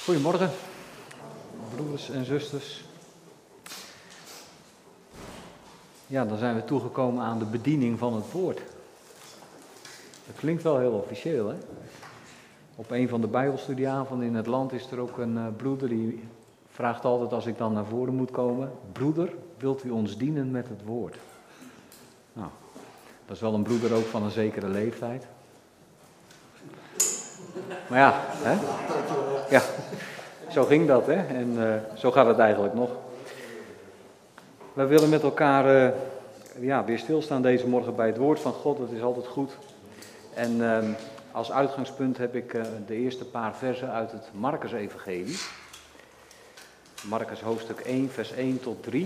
Goedemorgen, broeders en zusters. Ja, dan zijn we toegekomen aan de bediening van het woord. Dat klinkt wel heel officieel, hè? Op een van de bijbelstudieavonden in het land is er ook een broeder die vraagt altijd als ik dan naar voren moet komen: broeder, wilt u ons dienen met het woord? Nou, dat is wel een broeder ook van een zekere leeftijd. Maar ja, hè? Ja, zo ging dat, hè? En zo gaat het eigenlijk nog. Wij willen met elkaar weer stilstaan deze morgen bij het woord van God. Dat is altijd goed. En als uitgangspunt heb ik de eerste paar versen uit het Markus-evangelie. Markus hoofdstuk 1, vers 1 tot 3.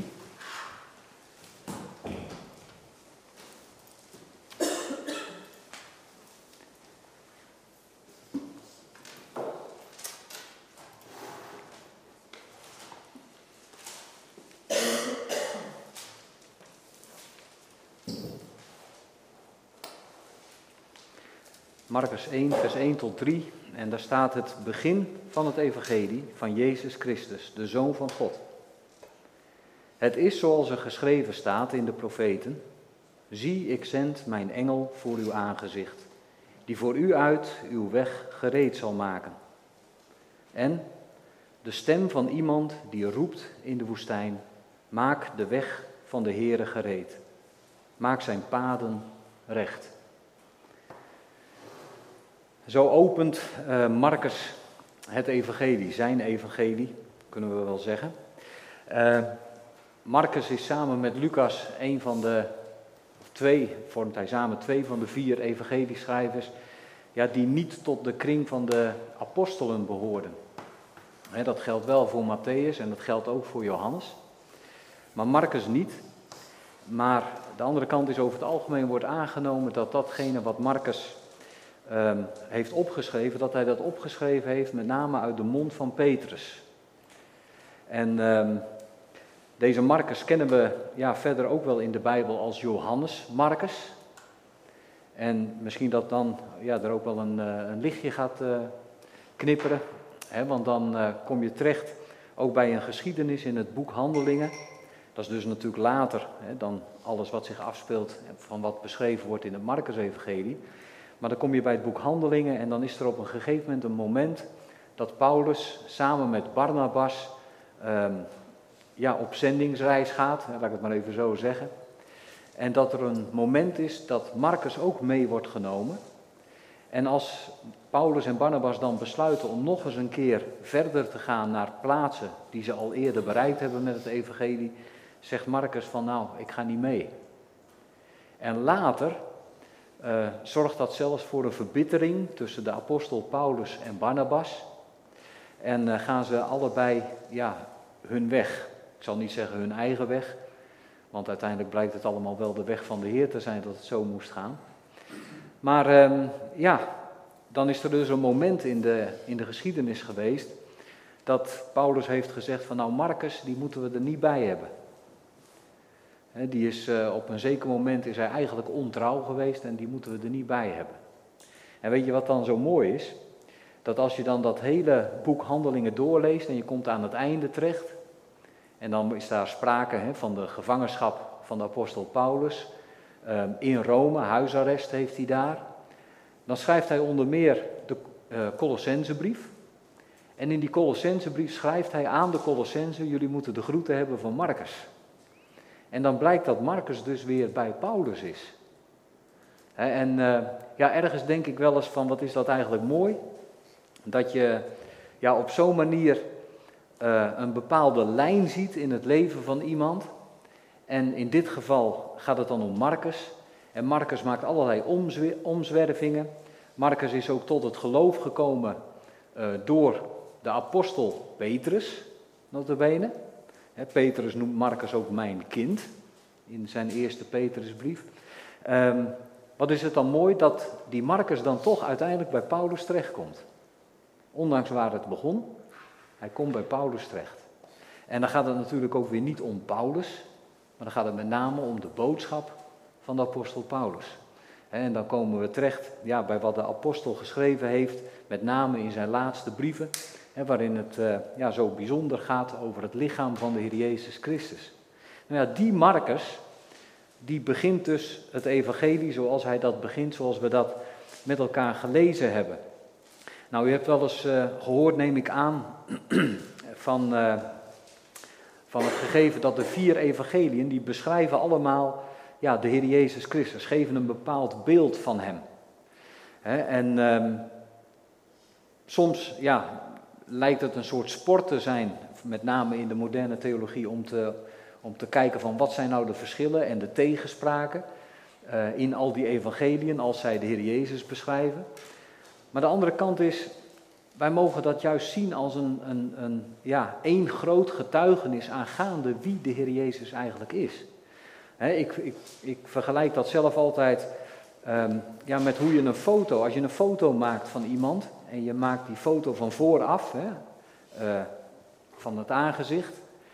Markus 1, vers 1 tot 3, en daar staat het begin van het evangelie van Jezus Christus, de Zoon van God. Het is zoals er geschreven staat in de profeten: zie, ik zend mijn engel voor uw aangezicht, die voor u uit uw weg gereed zal maken. En de stem van iemand die roept in de woestijn: maak de weg van de Heere gereed, maak zijn paden recht. Zo opent Markus het evangelie, zijn evangelie, kunnen we wel zeggen. Markus is samen met Lucas vormt hij samen twee van de 4 evangelieschrijvers, die niet tot de kring van de apostelen behoorden. Dat geldt wel voor Mattheüs en dat geldt ook voor Johannes, maar Markus niet. Maar de andere kant is over het algemeen wordt aangenomen dat datgene wat Markus heeft opgeschreven, dat hij dat opgeschreven heeft met name uit de mond van Petrus. En deze Markus kennen we verder ook wel in de Bijbel als Johannes Markus. En misschien dat dan er ook wel een lichtje gaat knipperen. Want dan kom je terecht ook bij een geschiedenis in het boek Handelingen. Dat is dus natuurlijk later dan alles wat zich afspeelt van wat beschreven wordt in het Markus-evangelie. Maar dan kom je bij het boek Handelingen en dan is er op een gegeven moment een moment dat Paulus samen met Barnabas op zendingsreis gaat, laat ik het maar even zo zeggen. En dat er een moment is dat Markus ook mee wordt genomen. En als Paulus en Barnabas dan besluiten om nog eens een keer verder te gaan naar plaatsen die ze al eerder bereikt hebben met het evangelie, zegt Markus van ik ga niet mee. En later zorgt dat zelfs voor een verbittering tussen de apostel Paulus en Barnabas. En gaan ze allebei hun weg. Ik zal niet zeggen hun eigen weg, want uiteindelijk blijkt het allemaal wel de weg van de Heer te zijn dat het zo moest gaan. Maar dan is er dus een moment in de geschiedenis geweest dat Paulus heeft gezegd van Markus, die moeten we er niet bij hebben. Die is op een zeker moment is hij eigenlijk ontrouw geweest en die moeten we er niet bij hebben. En weet je wat dan zo mooi is? Dat als je dan dat hele boek Handelingen doorleest en je komt aan het einde terecht. En dan is daar sprake van de gevangenschap van de apostel Paulus. In Rome, huisarrest heeft hij daar. Dan schrijft hij onder meer de Colossensebrief. En in die Colossensebrief schrijft hij aan de Colossensen: jullie moeten de groeten hebben van Markus. En dan blijkt dat Markus dus weer bij Paulus is. En ergens denk ik wel eens van, wat is dat eigenlijk mooi? Dat je op zo'n manier een bepaalde lijn ziet in het leven van iemand. En in dit geval gaat het dan om Markus. En Markus maakt allerlei omzwervingen. Markus is ook tot het geloof gekomen door de apostel Petrus, nota bene. Petrus noemt Markus ook mijn kind, in zijn eerste Petrusbrief. Wat is het dan mooi dat die Markus dan toch uiteindelijk bij Paulus terechtkomt. Ondanks waar het begon, hij komt bij Paulus terecht. En dan gaat het natuurlijk ook weer niet om Paulus, maar dan gaat het met name om de boodschap van de apostel Paulus. En dan komen we terecht bij wat de apostel geschreven heeft met name in zijn laatste brieven, waarin het zo bijzonder gaat over het lichaam van de Heer Jezus Christus. Nou ja, die Marcus, die begint dus het evangelie zoals hij dat begint, zoals we dat met elkaar gelezen hebben. Nou, u hebt wel eens gehoord, neem ik aan, van het gegeven dat de 4 evangeliën, die beschrijven allemaal de Heer Jezus Christus, geven een bepaald beeld van hem. Soms lijkt het een soort sport te zijn, met name in de moderne theologie, om te kijken van wat zijn nou de verschillen en de tegenspraken in al die evangeliën als zij de Heer Jezus beschrijven. Maar de andere kant is, wij mogen dat juist zien als één groot getuigenis aangaande wie de Heer Jezus eigenlijk is. Ik vergelijk dat zelf altijd met hoe je als je een foto maakt van iemand en je maakt die foto van vooraf, van het aangezicht,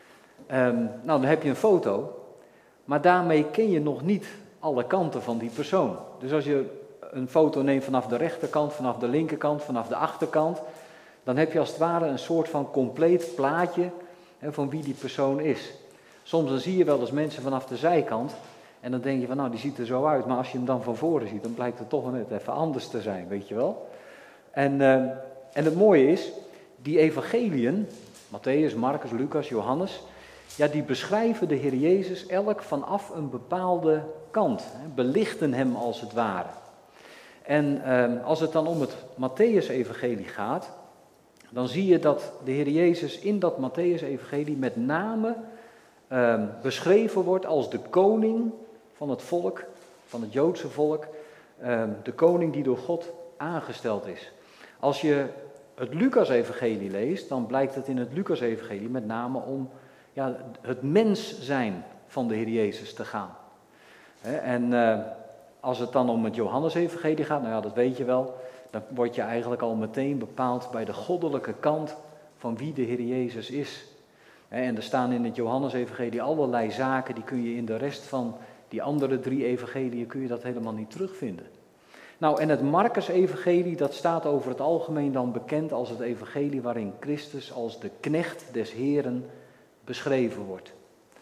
dan heb je een foto, maar daarmee ken je nog niet alle kanten van die persoon. Dus als je een foto neemt vanaf de rechterkant, vanaf de linkerkant, vanaf de achterkant, dan heb je als het ware een soort van compleet plaatje van wie die persoon is. Soms dan zie je wel eens mensen vanaf de zijkant en dan denk je van die ziet er zo uit, maar als je hem dan van voren ziet, dan blijkt het toch net even anders te zijn, weet je wel. En het mooie is, die evangeliën, Mattheüs, Marcus, Lucas, Johannes, die beschrijven de Heer Jezus elk vanaf een bepaalde kant, belichten hem als het ware. En als het dan om het Mattheüs-evangelie gaat, dan zie je dat de Heer Jezus in dat Mattheüs-evangelie met name beschreven wordt als de koning van het volk, van het Joodse volk, de koning die door God aangesteld is. Als je het Lucas-evangelie leest, dan blijkt het in het Lucas-evangelie met name om het mens zijn van de Heer Jezus te gaan. En als het dan om het Johannes-evangelie gaat, dat weet je wel, dan word je eigenlijk al meteen bepaald bij de goddelijke kant van wie de Heer Jezus is. En er staan in het Johannes-evangelie allerlei zaken, die kun je in de rest van die andere 3 evangeliën kun je dat helemaal niet terugvinden. Nou, en het Marcus-evangelie, dat staat over het algemeen dan bekend als het evangelie waarin Christus als de knecht des Heren beschreven wordt.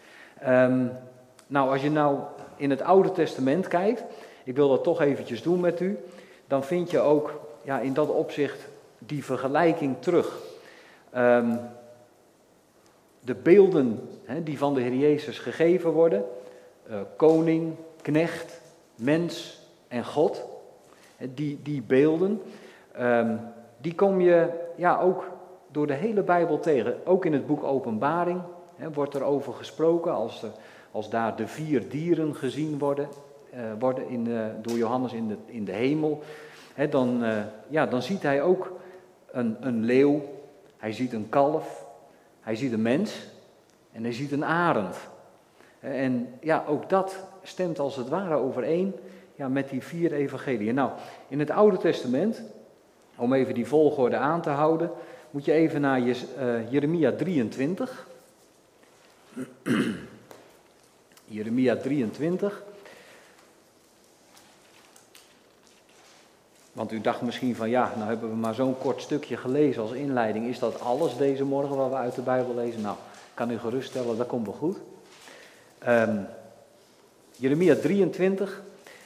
Als je in het Oude Testament kijkt, ik wil dat toch eventjes doen met u, dan vind je ook in dat opzicht die vergelijking terug. De beelden die van de Heer Jezus gegeven worden, koning, knecht, mens en God, die beelden, die kom je ook door de hele Bijbel tegen. Ook in het boek Openbaring wordt er over gesproken, als daar de 4 dieren gezien worden door Johannes in de hemel, dan ziet hij ook een leeuw, hij ziet een kalf, hij ziet een mens en hij ziet een arend. En ook dat stemt als het ware overeen met die 4 evangeliën. Nou, in het Oude Testament, om even die volgorde aan te houden, moet je even naar Jeremia 23. Jeremia 23. Want u dacht misschien van nou hebben we maar zo'n kort stukje gelezen als inleiding. Is dat alles deze morgen wat we uit de Bijbel lezen? Nou, ik kan u geruststellen, dat komt wel goed. Jeremia 23.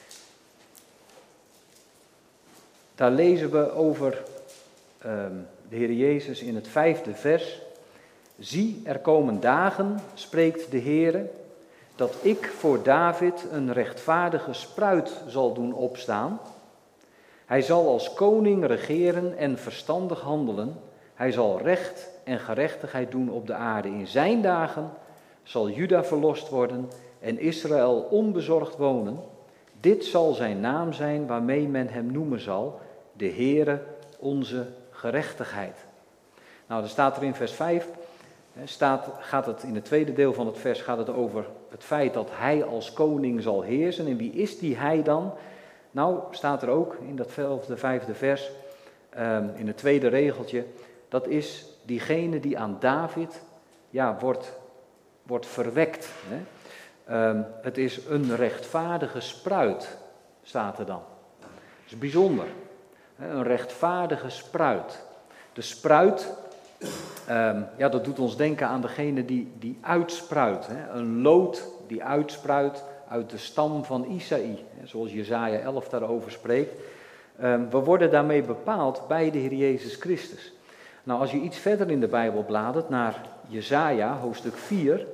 Daar lezen we over de Heer Jezus in het 5e vers. Zie, er komen dagen, spreekt de Heere, dat ik voor David een rechtvaardige spruit zal doen opstaan. Hij zal als koning regeren en verstandig handelen. Hij zal recht en gerechtigheid doen op de aarde. In zijn dagen zal Juda verlost worden en Israël onbezorgd wonen. Dit zal zijn naam zijn waarmee men hem noemen zal, de Heere onze gerechtigheid. Nou, dan staat er in vers 5, gaat het in het tweede deel van het vers gaat het over het feit dat hij als koning zal heersen. En wie is die hij dan? Nou, staat er ook in datzelfde 5e vers, in het tweede regeltje, dat is diegene die aan David wordt verwekt. Het is een rechtvaardige spruit, staat er dan. Dat is bijzonder. Een rechtvaardige spruit. De spruit, dat doet ons denken aan degene die uitspruit. Een loot die uitspruit uit de stam van Isaïe. Zoals Jesaja 11 daarover spreekt. We worden daarmee bepaald bij de Heer Jezus Christus. Nou, als je iets verder in de Bijbel bladert naar Jesaja, hoofdstuk 4.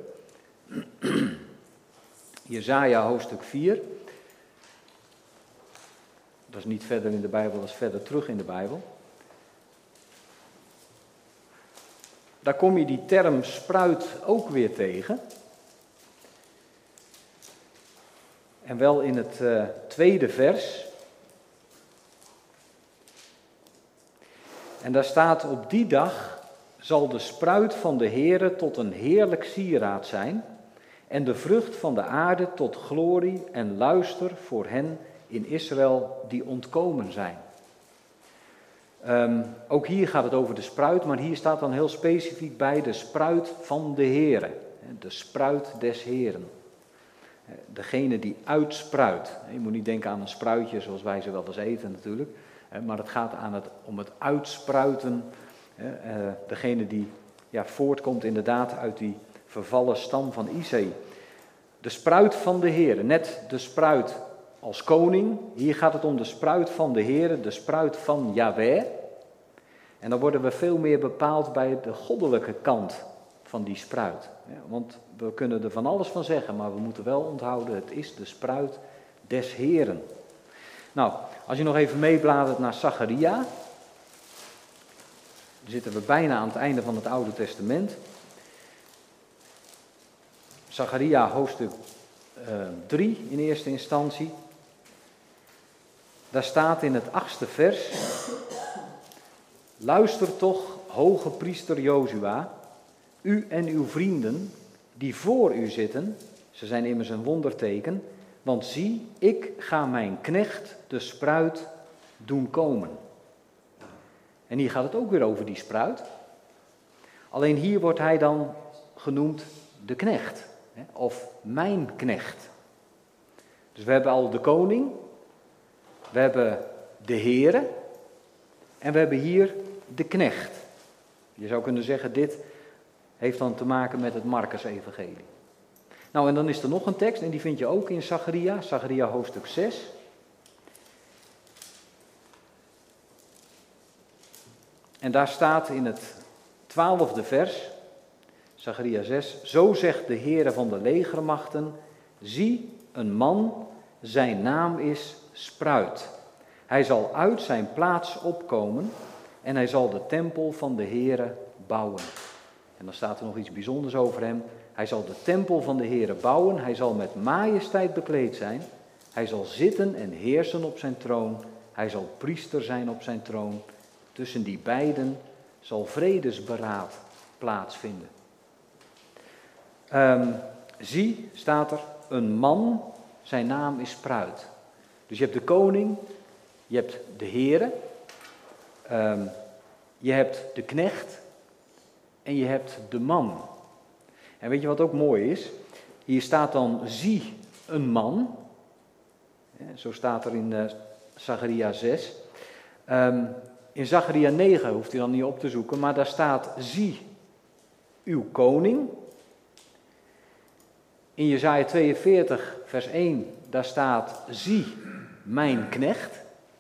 Jesaja, hoofdstuk 4. Dat is niet verder in de Bijbel, dat is verder terug in de Bijbel. Daar kom je die term spruit ook weer tegen. En wel in het tweede vers. En daar staat: op die dag zal de spruit van de Heere tot een heerlijk sieraad zijn, en de vrucht van de aarde tot glorie en luister voor hen in Israël die ontkomen zijn. Ook hier gaat het over de spruit, maar hier staat dan heel specifiek bij de spruit van de Heere. De spruit des Heeren. Degene die uitspruit. Je moet niet denken aan een spruitje zoals wij ze wel eens eten natuurlijk. Maar het gaat om het uitspruiten. Degene die voortkomt inderdaad uit die vervallen stam van Isaïe. De spruit van de Heere. Net de spruit als koning. Hier gaat het om de spruit van de Heere. De spruit van Yahweh. En dan worden we veel meer bepaald bij de goddelijke kant van die spruit. Want we kunnen er van alles van zeggen, maar we moeten wel onthouden, het is de spruit des Heeren. Nou, als je nog even meebladert naar Zacharia, dan zitten we bijna aan het einde van het Oude Testament. Zacharia hoofdstuk 3 in eerste instantie. Daar staat in het 8e vers: luister toch, hoge priester Jozua, u en uw vrienden die voor u zitten, ze zijn immers een wonderteken, want zie, ik ga mijn knecht, de spruit, doen komen. En hier gaat het ook weer over die spruit. Alleen hier wordt hij dan genoemd de knecht, of mijn knecht. Dus we hebben al de koning, we hebben de Heere en we hebben hier de knecht. Je zou kunnen zeggen, dit heeft dan te maken met het Markus-evangelie. Nou, en dan is er nog een tekst, en die vind je ook in Zacharia, Zacharia hoofdstuk 6. En daar staat in het 12e vers, Zacharia 6, zo zegt de Heere van de legermachten, zie, een man, zijn naam is Spruit. Hij zal uit zijn plaats opkomen en hij zal de tempel van de Heere bouwen. En dan staat er nog iets bijzonders over hem. Hij zal de tempel van de Heere bouwen, hij zal met majesteit bekleed zijn. Hij zal zitten en heersen op zijn troon. Hij zal priester zijn op zijn troon. Tussen die beiden zal vredesberaad plaatsvinden. Zie, staat er, een man, zijn naam is Spruit. Dus je hebt de koning, je hebt de Heere, je hebt de knecht en je hebt de man. En weet je wat ook mooi is? Hier staat dan, zie, een man. Zo staat er in Zacharia 6. In Zacharia 9 hoeft u dan niet op te zoeken, maar daar staat, zie, uw koning. In Jesaja 42 vers 1, daar staat, zie, mijn knecht.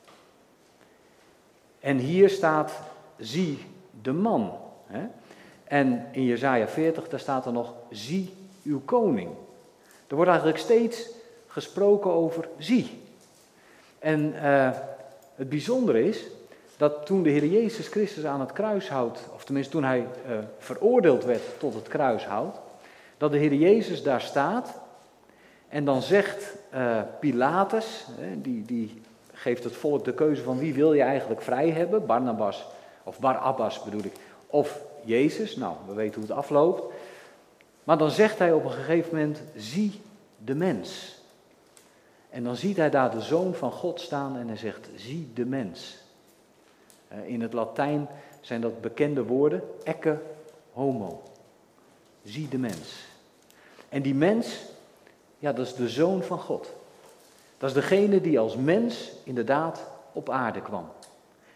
En hier staat, zie, de man. En in Jesaja 40, daar staat er nog, zie, uw koning. Er wordt eigenlijk steeds gesproken over zie. En het bijzondere is dat toen de Heer Jezus Christus aan het kruishout, of tenminste toen hij veroordeeld werd tot het kruishout, dat de Heer Jezus daar staat en dan zegt Pilatus, die geeft het volk de keuze van wie wil je eigenlijk vrij hebben, Barnabas, of Barabbas bedoel ik, of Jezus, nou we weten hoe het afloopt. Maar dan zegt hij op een gegeven moment, zie de mens. En dan ziet hij daar de Zoon van God staan en hij zegt, zie de mens. In het Latijn zijn dat bekende woorden, ecce homo. Zie de mens. En die mens, ja, dat is de Zoon van God. Dat is degene die als mens inderdaad op aarde kwam.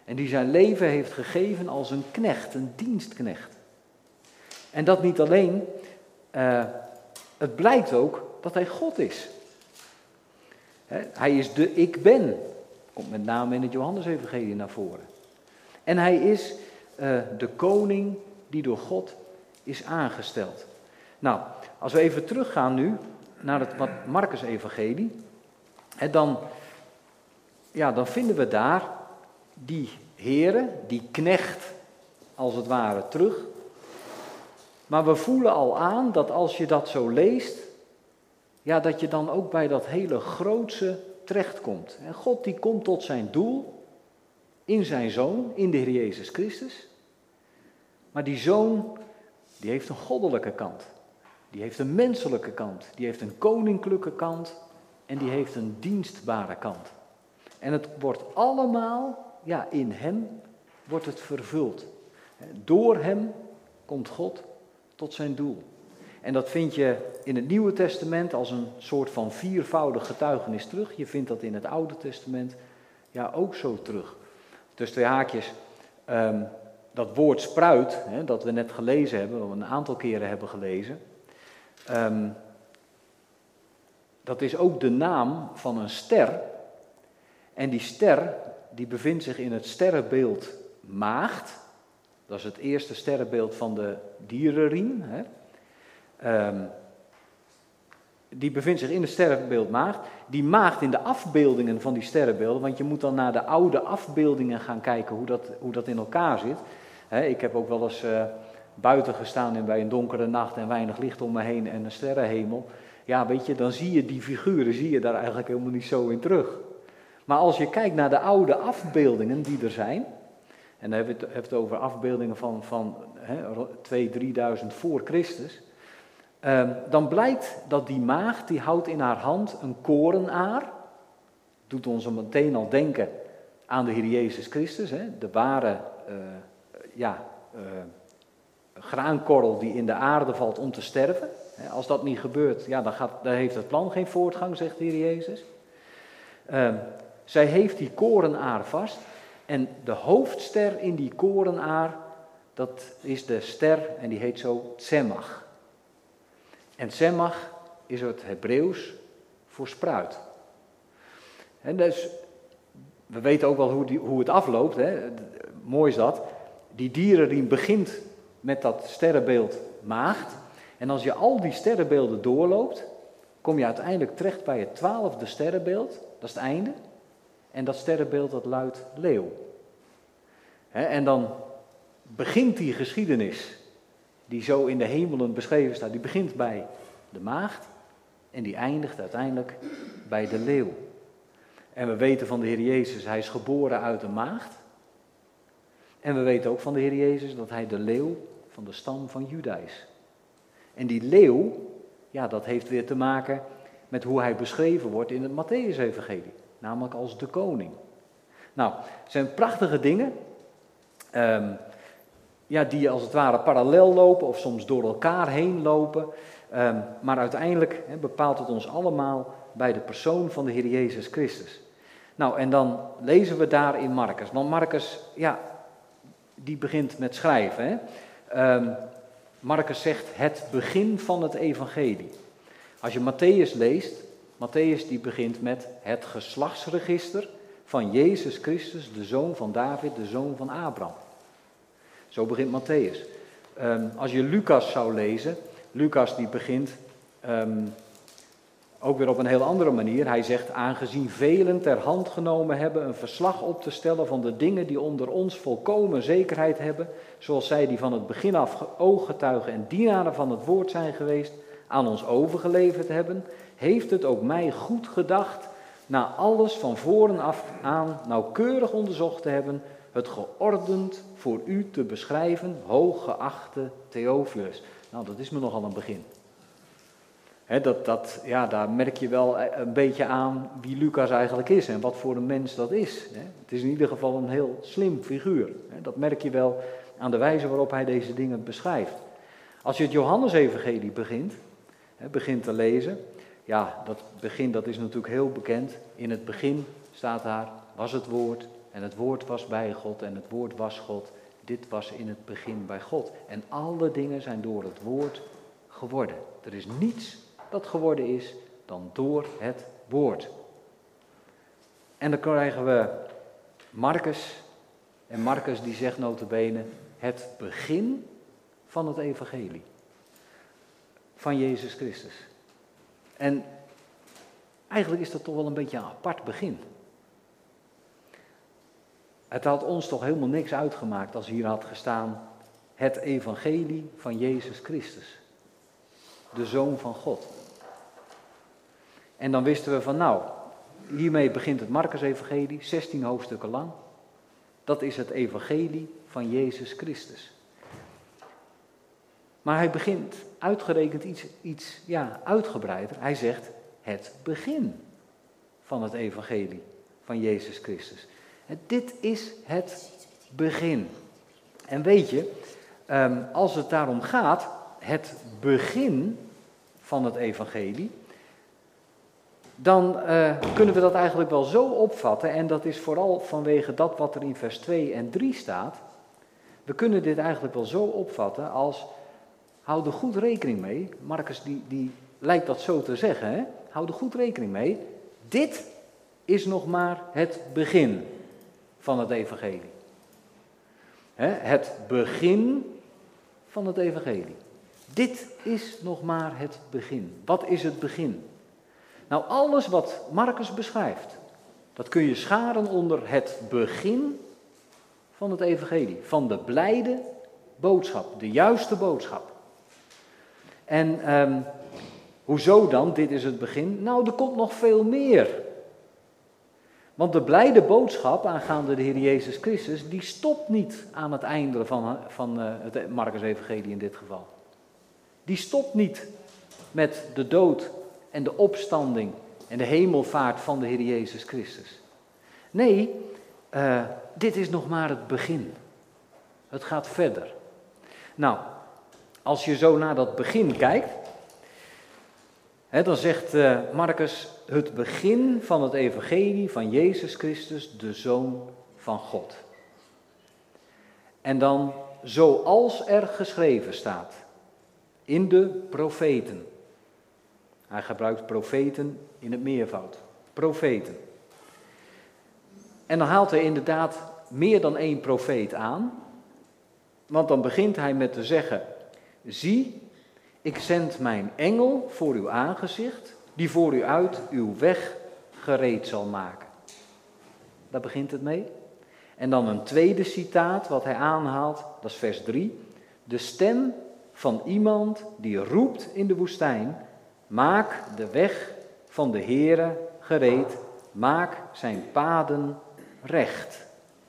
En die zijn leven heeft gegeven als een knecht, een dienstknecht. En dat niet alleen, het blijkt ook dat hij God is. Hij is de ik ben. Komt met name in het Johannesevangelie naar voren. En hij is de koning die door God is aangesteld. Nou, als we even teruggaan nu naar het Marcus-evangelie, dan vinden we daar die Heere, die knecht, als het ware, terug. Maar we voelen al aan dat als je dat zo leest, dat je dan ook bij dat hele grootse terechtkomt. En God die komt tot zijn doel in zijn Zoon, in de Heer Jezus Christus. Maar die Zoon, die heeft een goddelijke kant. Die heeft een menselijke kant. Die heeft een koninklijke kant. En die heeft een dienstbare kant. En het wordt allemaal, in hem wordt het vervuld. Door hem komt God tot zijn doel. En dat vind je in het Nieuwe Testament als een soort van viervoudig getuigenis terug. Je vindt dat in het Oude Testament ook zo terug. Dus twee haakjes, dat woord spruit, dat we net gelezen hebben, dat we een aantal keren hebben gelezen. Dat is ook de naam van een ster. En die ster, die bevindt zich in het sterrenbeeld Maagd. Dat is het eerste sterrenbeeld van de dierenriem. Die bevindt zich in het sterrenbeeld Maagd. Die Maagd in de afbeeldingen van die sterrenbeelden, want je moet dan naar de oude afbeeldingen gaan kijken hoe dat in elkaar zit. Ik heb ook wel eens buiten gestaan bij een donkere nacht en weinig licht om me heen en een sterrenhemel. Ja, weet je, dan zie je die figuren, daar eigenlijk helemaal niet zo in terug. Maar als je kijkt naar de oude afbeeldingen die er zijn, en dan hebben we het over afbeeldingen van 2.000-3.000 voor Christus, dan blijkt dat die maagd, die houdt in haar hand een korenaar. Doet ons meteen al denken aan de Heer Jezus Christus, de ware graankorrel die in de aarde valt om te sterven. Als dat niet gebeurt, dan heeft het plan geen voortgang, zegt de Heer Jezus. Zij heeft die korenaar vast en de hoofdster in die korenaar, dat is de ster en die heet zo Tzemach. En Tzemach is het Hebreeuws voor spruit. En dus, we weten ook wel hoe het afloopt, mooi is dat. Die dierenriem begint met dat sterrenbeeld Maagd. En als je al die sterrenbeelden doorloopt, kom je uiteindelijk terecht bij het 12e sterrenbeeld. Dat is het einde. En dat sterrenbeeld dat luidt leeuw. En dan begint die geschiedenis, die zo in de hemelen beschreven staat, die begint bij de maagd en die eindigt uiteindelijk bij de leeuw. En we weten van de Heer Jezus, hij is geboren uit een maagd. En we weten ook van de Heer Jezus dat hij de leeuw van de stam van Juda is. En die leeuw, dat heeft weer te maken met hoe hij beschreven wordt in het Mattheüs-evangelie. Namelijk als de koning. Nou, het zijn prachtige dingen. Die als het ware parallel lopen of soms door elkaar heen lopen. Maar uiteindelijk bepaalt het ons allemaal bij de persoon van de Heer Jezus Christus. Nou, en dan lezen we daar in Marcus. Want Marcus, die begint met schrijven. Marcus zegt het begin van het evangelie. Als je Matthäus leest, Matthäus die begint met het geslachtsregister van Jezus Christus, de zoon van David, de zoon van Abraham. Zo begint Matthäus. Als je Lucas zou lezen, Lucas die begint ook weer op een heel andere manier. Hij zegt, aangezien velen ter hand genomen hebben een verslag op te stellen van de dingen die onder ons volkomen zekerheid hebben, zoals zij die van het begin af ooggetuigen en dienaren van het woord zijn geweest, aan ons overgeleverd hebben, heeft het ook mij goed gedacht, na alles van voren af aan nauwkeurig onderzocht te hebben, het geordend voor u te beschrijven, hooggeachte Theophilus. Nou, dat is me nogal een begin. Daar merk je wel een beetje aan wie Lucas eigenlijk is en wat voor een mens dat is. Het is in ieder geval een heel slim figuur. Dat merk je wel aan de wijze waarop hij deze dingen beschrijft. Als je het Johannesevangelie begint te lezen, dat begin dat is natuurlijk heel bekend. In het begin staat daar, was het woord, En het woord was bij God en het woord was God. Dit was in het begin bij God. En alle dingen zijn door het woord geworden. Er is niets dat geworden is dan door het woord. En dan krijgen we Marcus. En Marcus die zegt nota bene het begin van het evangelie. Van Jezus Christus. En eigenlijk is dat toch wel een beetje een apart begin. Het had ons toch helemaal niks uitgemaakt als hier had gestaan het evangelie van Jezus Christus. De Zoon van God. En dan wisten we van nou, hiermee begint het Marcus-evangelie, 16 hoofdstukken lang. Dat is het evangelie van Jezus Christus. Maar hij begint uitgerekend iets uitgebreider. Hij zegt het begin van het evangelie van Jezus Christus. Dit is het begin. En weet je, als het daarom gaat, het begin van het evangelie, dan kunnen we dat eigenlijk wel zo opvatten, en dat is vooral vanwege dat wat er in vers 2 en 3 staat. We kunnen dit eigenlijk wel zo opvatten als, hou er goed rekening mee, Marcus die lijkt dat zo te zeggen, hè? Hou er goed rekening mee, dit is nog maar het begin van het evangelie. Het begin van het evangelie. Dit is nog maar het begin. Wat is het begin? Nou, alles wat Marcus beschrijft, dat kun je scharen onder het begin van het evangelie. Van de blijde boodschap, de juiste boodschap. En hoezo dan, dit is het begin? Nou, er komt nog veel meer. Want de blijde boodschap aangaande de Heer Jezus Christus, die stopt niet aan het einde van het Marcus-evangelie in dit geval. Die stopt niet met de dood en de opstanding en de hemelvaart van de Heer Jezus Christus. Nee, dit is nog maar het begin. Het gaat verder. Nou, als je zo naar dat begin kijkt, dan zegt Marcus het begin van het evangelie van Jezus Christus, de Zoon van God. En dan zoals er geschreven staat in de profeten. Hij gebruikt profeten in het meervoud. Profeten. En dan haalt hij inderdaad meer dan één profeet aan. Want dan begint hij met te zeggen, zie, ik zend mijn engel voor uw aangezicht, die voor u uit uw weg gereed zal maken. Daar begint het mee. En dan een tweede citaat wat hij aanhaalt, dat is vers 3. De stem van iemand die roept in de woestijn, maak de weg van de Heere gereed, maak zijn paden recht.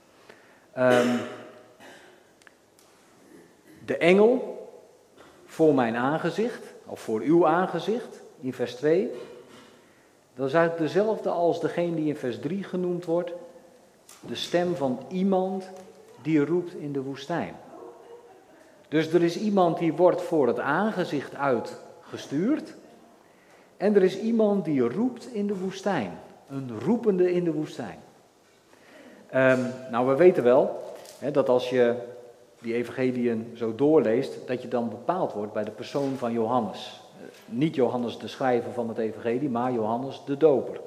De engel voor mijn aangezicht, of voor uw aangezicht, in vers 2. Dat is eigenlijk dezelfde als degene die in vers 3 genoemd wordt. De stem van iemand die roept in de woestijn. Dus er is iemand die wordt voor het aangezicht uitgestuurd. En er is iemand die roept in de woestijn. Een roepende in de woestijn. Nou, we weten wel dat als je die evangeliën zo doorleest, dat je dan bepaald wordt bij de persoon van Johannes. Niet Johannes de schrijver van het evangelie, maar Johannes de doper.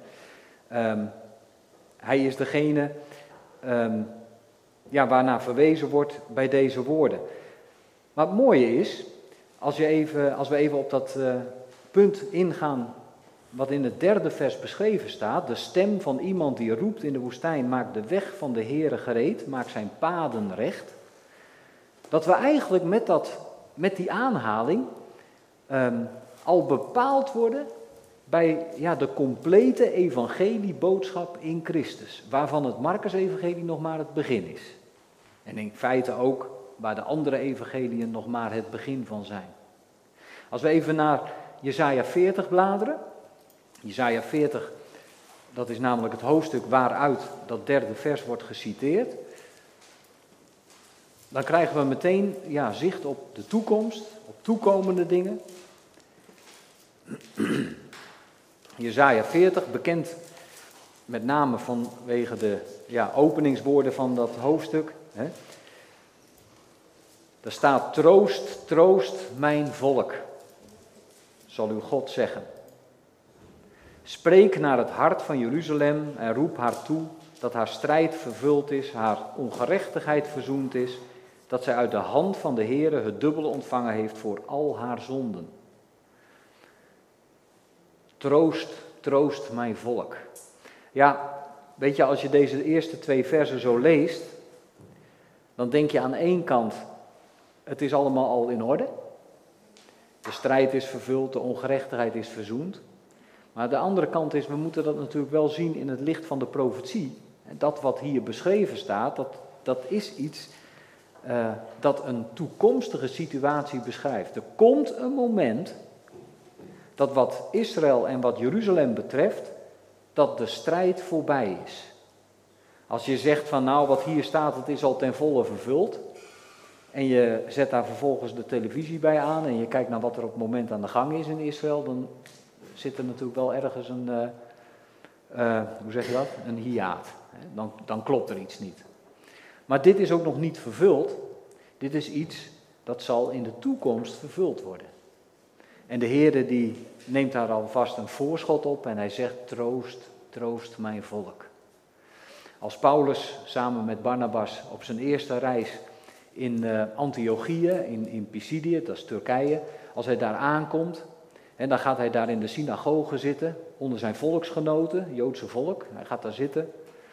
Hij is degene waarnaar verwezen wordt bij deze woorden. Maar het mooie is, als we even op dat punt ingaan wat in het 3e vers beschreven staat, de stem van iemand die roept in de woestijn, maakt de weg van de Heere gereed, maakt zijn paden recht. Dat we eigenlijk met die aanhaling al bepaald worden bij de complete evangelieboodschap in Christus, waarvan het Marcus-evangelie nog maar het begin is. En in feite ook waar de andere evangeliën nog maar het begin van zijn. Als we even naar Jesaja 40 bladeren. Jesaja 40, dat is namelijk het hoofdstuk waaruit dat 3e vers wordt geciteerd. Dan krijgen we meteen zicht op de toekomst, op toekomende dingen. Jesaja 40, bekend met name vanwege de openingswoorden van dat hoofdstuk. Hè. Daar staat: troost, troost mijn volk, zal uw God zeggen. Spreek naar het hart van Jeruzalem en roep haar toe dat haar strijd vervuld is, haar ongerechtigheid verzoend is, dat zij uit de hand van de Heere het dubbele ontvangen heeft voor al haar zonden. Troost, troost mijn volk. Ja, weet je, als je deze eerste 2 versen zo leest, dan denk je aan één kant, het is allemaal al in orde. De strijd is vervuld, de ongerechtigheid is verzoend. Maar de andere kant is, we moeten dat natuurlijk wel zien in het licht van de profetie. En dat wat hier beschreven staat, dat is iets dat een toekomstige situatie beschrijft. Er komt een moment dat wat Israël en wat Jeruzalem betreft, dat de strijd voorbij is. Als je zegt van nou, wat hier staat, het is al ten volle vervuld. En je zet daar vervolgens de televisie bij aan en je kijkt naar wat er op het moment aan de gang is in Israël, dan zit er natuurlijk wel ergens een, hoe zeg je dat? Een hiaat. Dan klopt er iets niet. Maar dit is ook nog niet vervuld. Dit is iets dat zal in de toekomst vervuld worden. En de Heere die neemt daar alvast een voorschot op en hij zegt: troost, troost mijn volk. Als Paulus samen met Barnabas op zijn eerste reis in Antiochië, in Pisidië, dat is Turkije, als hij daar aankomt, en dan gaat hij daar in de synagoge zitten, onder zijn volksgenoten, Joodse volk, hij gaat daar zitten.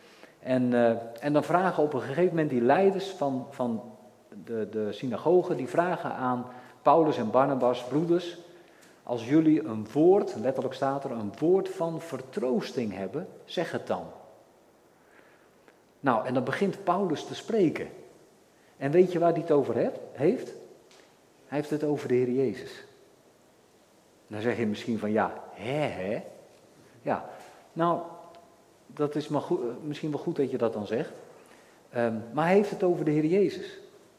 En dan vragen op een gegeven moment die leiders van de synagoge, die vragen aan Paulus en Barnabas: broeders, als jullie een woord, letterlijk staat er, een woord van vertroosting hebben, zeg het dan. Nou, en dan begint Paulus te spreken. En weet je waar hij het over heeft? Hij heeft het over de Heer Jezus. Dan zeg je misschien van ja, hè? Ja, nou, dat is misschien wel goed dat je dat dan zegt. Maar hij heeft het over de Heer Jezus.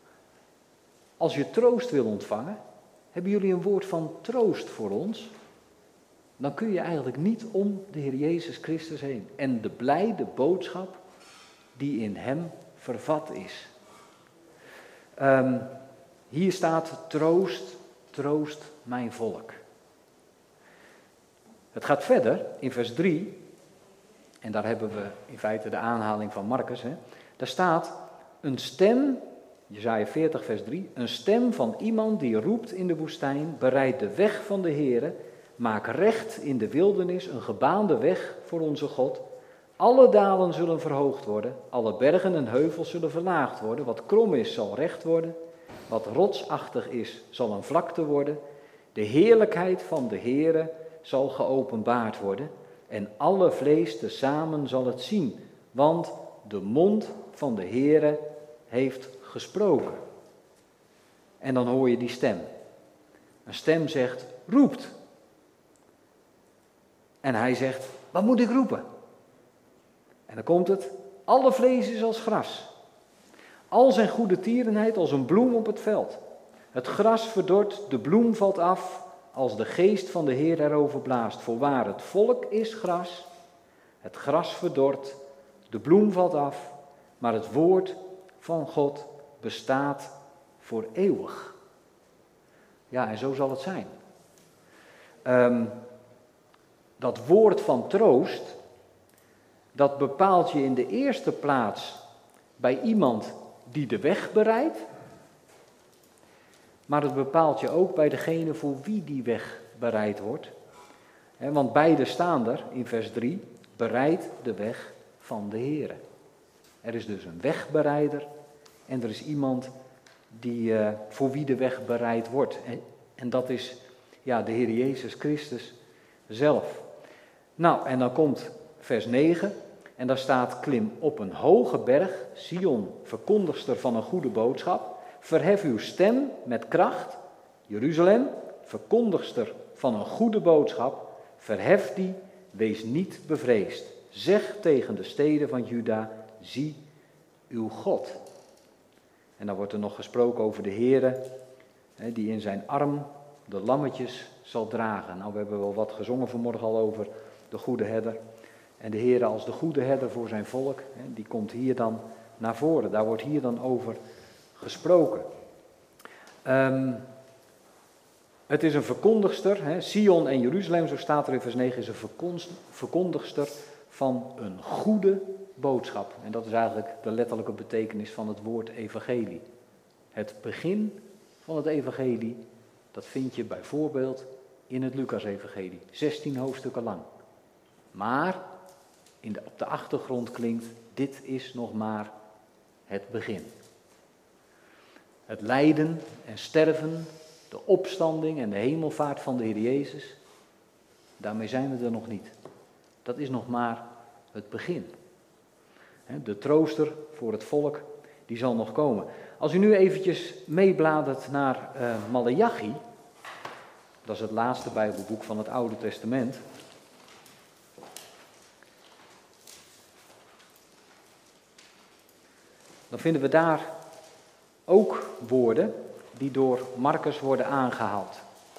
Als je troost wil ontvangen, hebben jullie een woord van troost voor ons? Dan kun je eigenlijk niet om de Heer Jezus Christus heen. En de blijde boodschap die in hem vervat is. Hier staat: troost, troost mijn volk. Het gaat verder in vers 3. En daar hebben we in feite de aanhaling van Marcus. Hè. Daar staat een stem, Jesaja 40 vers 3. Een stem van iemand die roept in de woestijn: bereid de weg van de Heere. Maak recht in de wildernis een gebaande weg voor onze God. Alle dalen zullen verhoogd worden, alle bergen en heuvels zullen verlaagd worden. Wat krom is, zal recht worden. Wat rotsachtig is, zal een vlakte worden. De heerlijkheid van de Heere zal geopenbaard worden. En alle vlees tezamen zal het zien. Want de mond van de Heere heeft gesproken. En dan hoor je die stem. Een stem zegt: roept. En hij zegt: wat moet ik roepen? En dan komt het: alle vlees is als gras. Al zijn goede tierenheid als een bloem op het veld. Het gras verdort, de bloem valt af, als de geest van de Heer erover blaast. Voorwaar, het volk is gras, het gras verdort, de bloem valt af, maar het woord van God bestaat voor eeuwig. Ja, en zo zal het zijn. Dat woord van troost, dat bepaalt je in de eerste plaats bij iemand die de weg bereidt, maar het bepaalt je ook bij degene voor wie die weg bereid wordt. Want beide staan er in vers 3, bereid de weg van de Heere. Er is dus een wegbereider en er is iemand die, voor wie de weg bereid wordt. En dat is de Heer Jezus Christus zelf. Nou, en dan komt vers 9 en daar staat: klim op een hoge berg, Sion, verkondigster van een goede boodschap. Verhef uw stem met kracht, Jeruzalem, verkondigster van een goede boodschap. Verhef die, wees niet bevreesd. Zeg tegen de steden van Juda: zie uw God. En dan wordt er nog gesproken over de Heere, die in zijn arm de lammetjes zal dragen. Nou, we hebben wel wat gezongen vanmorgen al over de goede herder. En de Heer als de goede herder voor zijn volk, die komt hier dan naar voren. Daar wordt hier dan over gesproken. Het is een verkondigster. Sion en Jeruzalem, zo staat er in vers 9, is een verkondigster van een goede boodschap. En dat is eigenlijk de letterlijke betekenis van het woord evangelie. Het begin van het evangelie, dat vind je bijvoorbeeld in het Lucas-evangelie. 16 hoofdstukken lang. Maar op de achtergrond klinkt, dit is nog maar het begin. Het lijden en sterven, de opstanding en de hemelvaart van de Heer Jezus, daarmee zijn we er nog niet. Dat is nog maar het begin. De trooster voor het volk, die zal nog komen. Als u nu eventjes meebladert naar Maleachi, dat is het laatste Bijbelboek van het Oude Testament. Dan vinden we daar ook woorden die door Marcus worden aangehaald.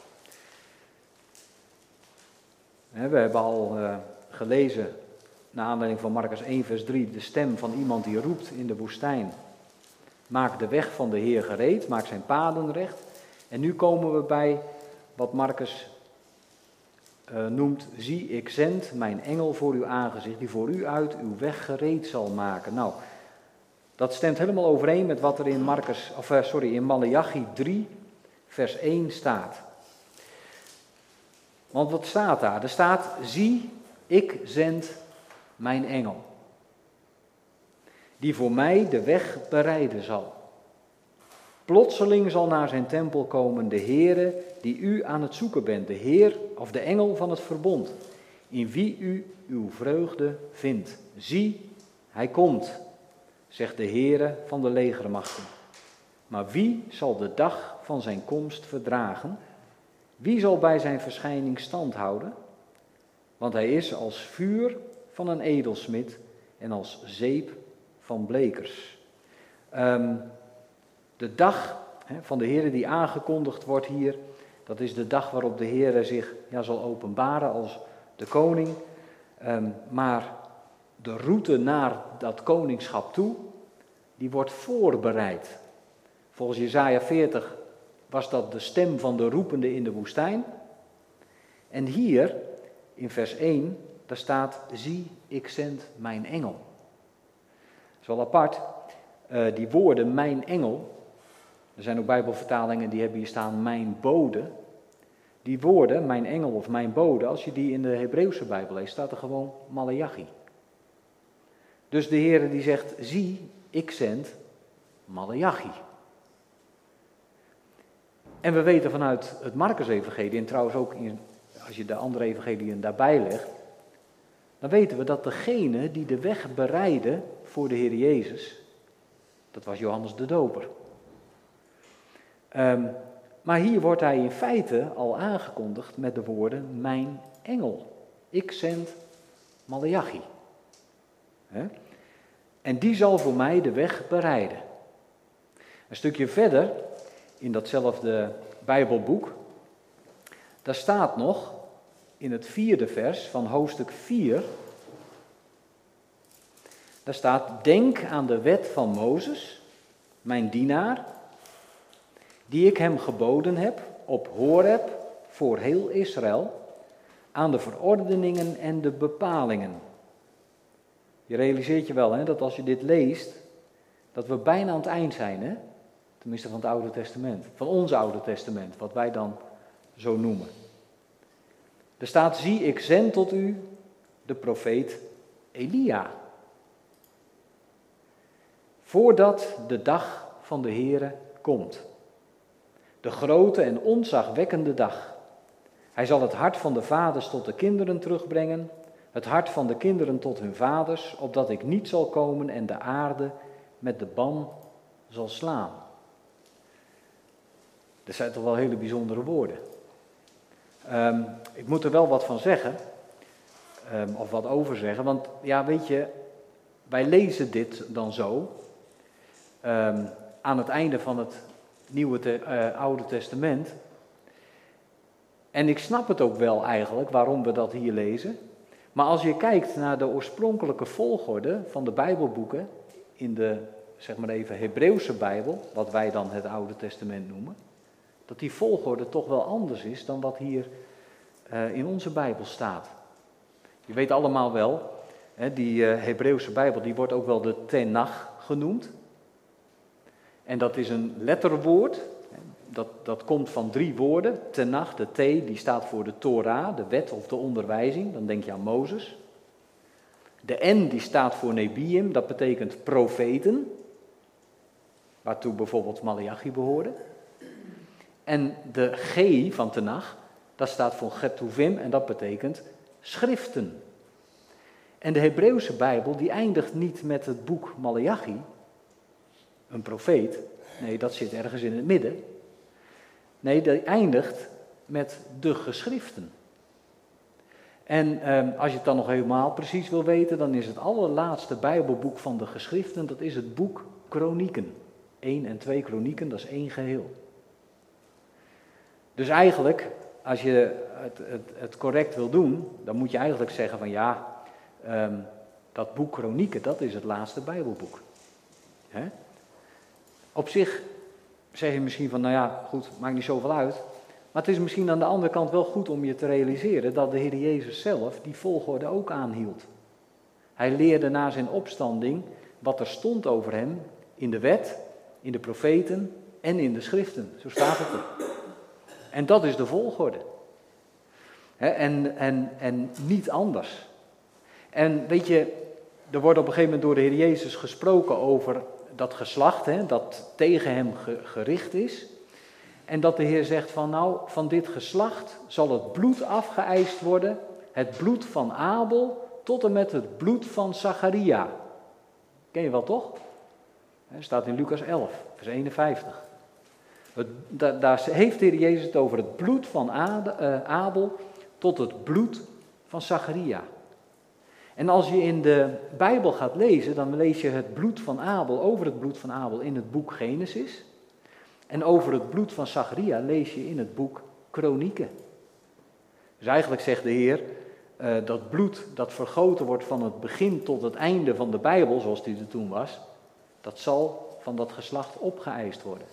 We hebben al gelezen, naar aanleiding van Marcus 1 vers 3, de stem van iemand die roept in de woestijn. Maak de weg van de Heer gereed, maak zijn paden recht. En nu komen we bij wat Marcus noemt, zie ik zend mijn engel voor uw aangezicht, die voor u uit uw weg gereed zal maken. Nou, dat stemt helemaal overeen met wat er in Maleachi 3 vers 1 staat. Want wat staat daar? Er staat, zie ik zend mijn engel, die voor mij de weg bereiden zal. Plotseling zal naar zijn tempel komen de Heere die u aan het zoeken bent, de Heer of de engel van het verbond, in wie u uw vreugde vindt. Zie, hij komt, zegt de Heere van de legermachten. Maar wie zal de dag van zijn komst verdragen? Wie zal bij zijn verschijning stand houden? Want hij is als vuur van een edelsmid en als zeep van blekers. De dag van de Heere die aangekondigd wordt hier, dat is de dag waarop de Heere zich zal openbaren als de koning. Maar de route naar dat koningschap toe, die wordt voorbereid. Volgens Jesaja 40 was dat de stem van de roepende in de woestijn. En hier, in vers 1, daar staat, zie, ik zend mijn engel. Dat is wel apart, die woorden, mijn engel. Er zijn ook Bijbelvertalingen die hebben hier staan, mijn bode. Die woorden, mijn engel of mijn bode, als je die in de Hebreeuwse Bijbel leest, staat er gewoon Maleachi. Dus de Heer die zegt, zie, ik zend Maleachi. En we weten vanuit het Marcus-evangelie, en trouwens ook als je de andere evangeliën daarbij legt, dan weten we dat degene die de weg bereidde voor de Heer Jezus, dat was Johannes de Doper. Maar hier wordt hij in feite al aangekondigd met de woorden, mijn engel. Ik zend Maleachi. En die zal voor mij de weg bereiden. Een stukje verder, in datzelfde Bijbelboek, daar staat nog, in het 4e vers van hoofdstuk 4, daar staat, denk aan de wet van Mozes, mijn dienaar, die ik hem geboden heb op Horeb voor heel Israël, aan de verordeningen en de bepalingen. Je realiseert je wel dat als je dit leest, dat we bijna aan het eind zijn, tenminste van het Oude Testament, van ons Oude Testament, wat wij dan zo noemen. Er staat, zie ik zend tot u de profeet Elia. Voordat de dag van de Heere komt. De grote en ontzagwekkende dag. Hij zal het hart van de vaders tot de kinderen terugbrengen, het hart van de kinderen tot hun vaders, opdat ik niet zal komen en de aarde met de ban zal slaan. Dat zijn toch wel hele bijzondere woorden. Ik moet er wel wat van zeggen, of wat over zeggen, want ja, weet je, wij lezen dit dan zo, aan het einde van het Oude Testament. En ik snap het ook wel eigenlijk, waarom we dat hier lezen. Maar als je kijkt naar de oorspronkelijke volgorde van de Bijbelboeken in de, zeg maar even, Hebreeuwse Bijbel, wat wij dan het Oude Testament noemen, dat die volgorde toch wel anders is dan wat hier in onze Bijbel staat. Je weet allemaal wel, die Hebreeuwse Bijbel, die wordt ook wel de Tenach genoemd. En dat is een letterwoord, dat komt van 3 woorden. Tenach, de T, die staat voor de Torah, de wet of de onderwijzing, dan denk je aan Mozes. De N, die staat voor Nebiim, dat betekent profeten, waartoe bijvoorbeeld Maleachi behoorde. En de G van Tenach, dat staat voor Ketuvim en dat betekent schriften. En de Hebreeuwse Bijbel, die eindigt niet met het boek Maleachi, een profeet. Nee, dat zit ergens in het midden. Nee, die eindigt met de geschriften. En als je het dan nog helemaal precies wil weten, dan is het allerlaatste Bijbelboek van de geschriften, dat is het boek Kronieken. 1 en 2 Kronieken, dat is 1 geheel. Dus eigenlijk, als je het correct wil doen, dan moet je eigenlijk zeggen van ja, dat boek Kronieken, dat is het laatste Bijbelboek. Hè? Op zich zeg je misschien van, nou ja, goed, maakt niet zoveel uit. Maar het is misschien aan de andere kant wel goed om je te realiseren dat de Heer Jezus zelf die volgorde ook aanhield. Hij leerde na zijn opstanding wat er stond over hem in de wet, in de profeten en in de schriften. Zo staat het er. En dat is de volgorde. En niet anders. En weet je, er wordt op een gegeven moment door de Heer Jezus gesproken over dat geslacht, dat tegen hem gericht is. En dat de Heer zegt van nou, van dit geslacht zal het bloed afgeëist worden, het bloed van Abel tot en met het bloed van Zacharia. Ken je wel toch? Staat in Lucas 11, vers 51. Daar heeft de Heer Jezus het over het bloed van Abel tot het bloed van Zacharia. En als je in de Bijbel gaat lezen, dan lees je het bloed van Abel, over het bloed van Abel in het boek Genesis. En over het bloed van Zacharia lees je in het boek Kronieken. Dus eigenlijk zegt de Heer, dat bloed dat vergoten wordt van het begin tot het einde van de Bijbel, zoals die er toen was, dat zal van dat geslacht opgeëist worden.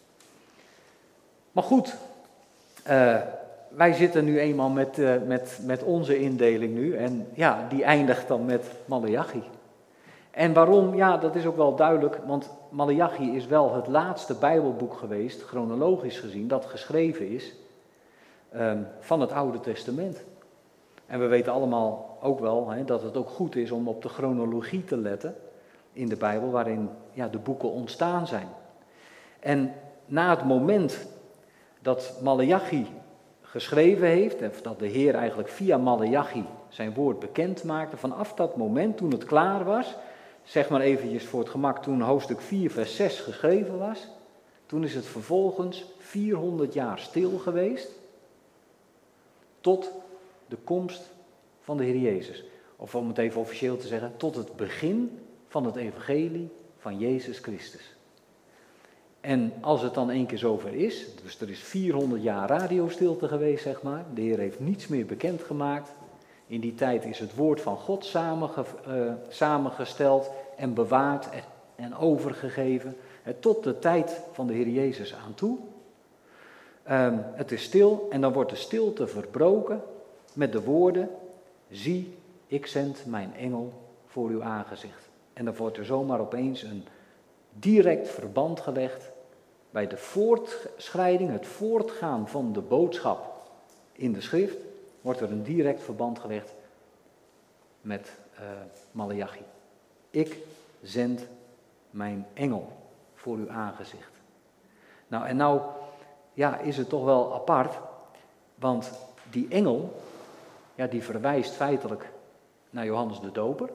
Maar goed, wij zitten nu eenmaal met onze indeling nu en ja, die eindigt dan met Maleachi. En waarom? Ja, dat is ook wel duidelijk, want Maleachi is wel het laatste Bijbelboek geweest, chronologisch gezien, dat geschreven is van het Oude Testament. En we weten allemaal ook wel dat het ook goed is om op de chronologie te letten in de Bijbel, waarin de boeken ontstaan zijn. En na het moment dat Maleachi geschreven heeft, en dat de Heer eigenlijk via Maleachi zijn woord bekend maakte, vanaf dat moment toen het klaar was, zeg maar eventjes voor het gemak, toen hoofdstuk 4 vers 6 geschreven was, toen is het vervolgens 400 jaar stil geweest, tot de komst van de Heer Jezus. Of om het even officieel te zeggen, tot het begin van het evangelie van Jezus Christus. En als het dan 1 keer zover is, dus er is 400 jaar radiostilte geweest, zeg maar. De Heer heeft niets meer bekendgemaakt. In die tijd is het woord van God samengesteld en bewaard en overgegeven. Tot de tijd van de Heer Jezus aan toe. Het is stil en dan wordt de stilte verbroken met de woorden: zie, ik zend mijn engel voor uw aangezicht. En dan wordt er zomaar opeens een direct verband gelegd bij de voortschrijding, het voortgaan van de boodschap in de schrift, wordt er een direct verband gelegd met Maleachi. Ik zend mijn engel voor uw aangezicht. Nou, en nou is het toch wel apart, want die engel, die verwijst feitelijk naar Johannes de Doper.